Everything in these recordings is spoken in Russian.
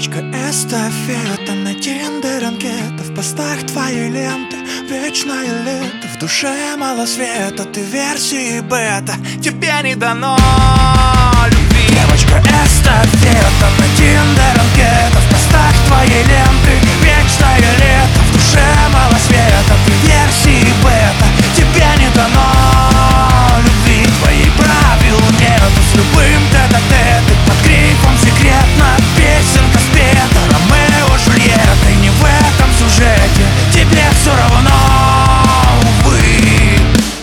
Девочка эстафета на Тиндер, анкета в постах твоей ленты. Вечное лето, в душе мало света. Ты версии бета, тебе не дано любви. Девочка эстафета на Тиндер, анкета в постах твоей ленты. Вечное лето, в душе мало света. Ты версии бета, тебе не дано любви. Твоих правил нету, с любым тет-а-тет. Ты под грифом секретно, песенка спета. Ромео, Джульетта, и не в этом сюжете. Тебе все равно, увы.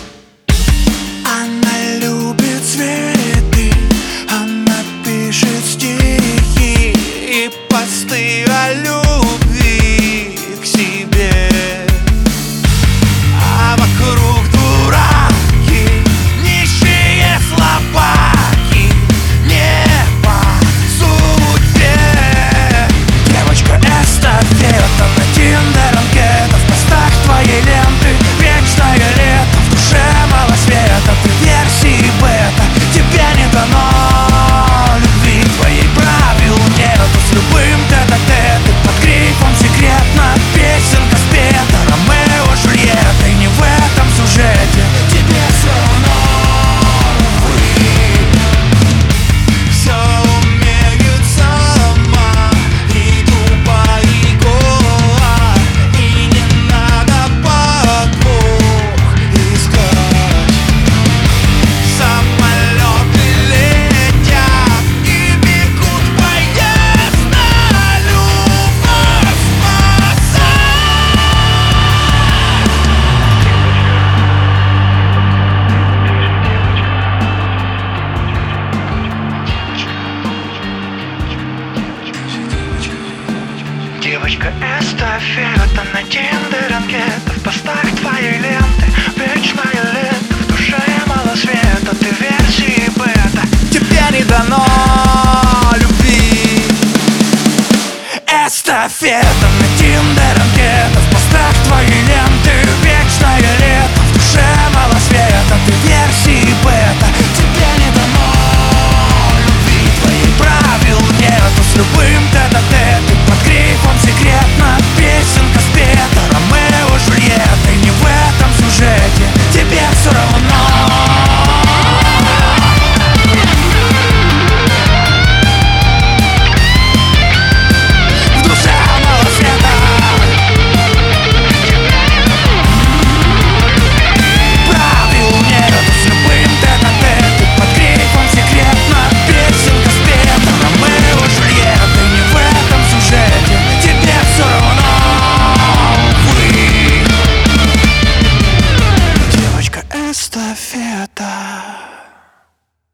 Она любит цветы, она пишет стихи и посты о любви к себе. А вокруг дураки, нищие слабаки, не по судьбе. Девочка эстафета на Тиндер, анкета в постах твоей ленты. Вечное лето, в душе мало света. Ты версии бета, тебе не дано любви. Твоих правил нету, с любым тет-а-тет. Ты под грифом секретно, песенка спета. Ромео, Джульетта, и не в этом сюжете. Тебе все равно, увы. Все умеют сама, и тупо, и гола. И не надо подвох искать. Самолеты летят и бегут поезд на любовь спасать. Девочка эстафета на Тиндер,